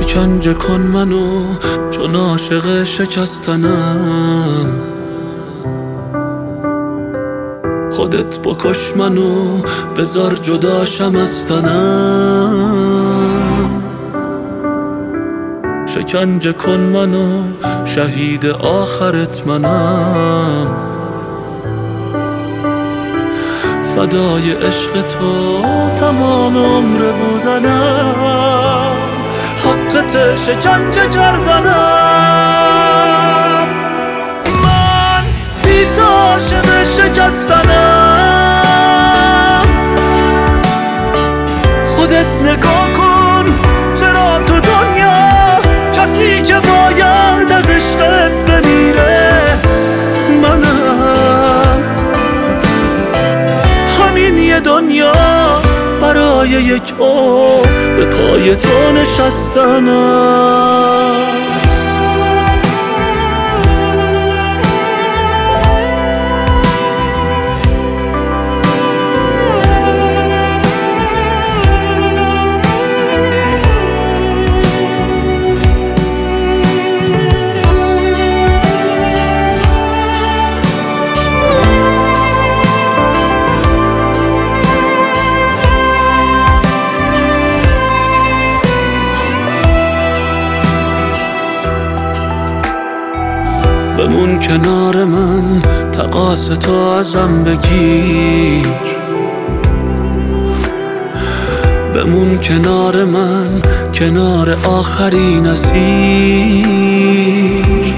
شکنجه کن منو چون عاشق شکستنم، خودت بکش منو بذار جداشم از تنم. شکنجه کن منو شهید آخرت منم، فدای عشق تو تمام عمر بودنم، حقت شکنجه کردنم. من بی تو عاشق شکستنم، خودت نگاه کن چرا تو دنیا کسی که باید از عشقت بمیره منم. همین یه دنیاست برای یک عمر به پای تو نشستنم. بمون کنار من تقاص تو ازم بگیر، بمون کنار من کنار آخرین اسیر.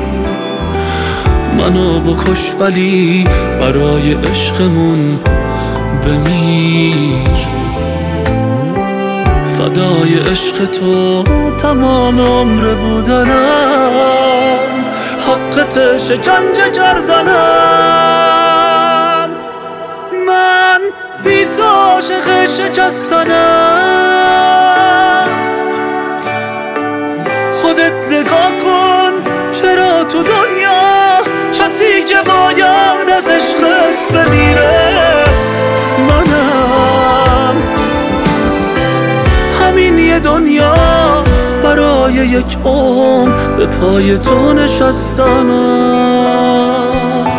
منو بکش ولی برای عشقمون بمیر، فدای عشق تو تمام عمر بودنم، حقت شکنجه کردنم. من بی تو عاشق شکستنم، خودت نگاه کن چرا تو دنیا کسی که باید از عشقت بمیره منم. همین یه دنیاست برای یک عمر به پای تو نشستنم.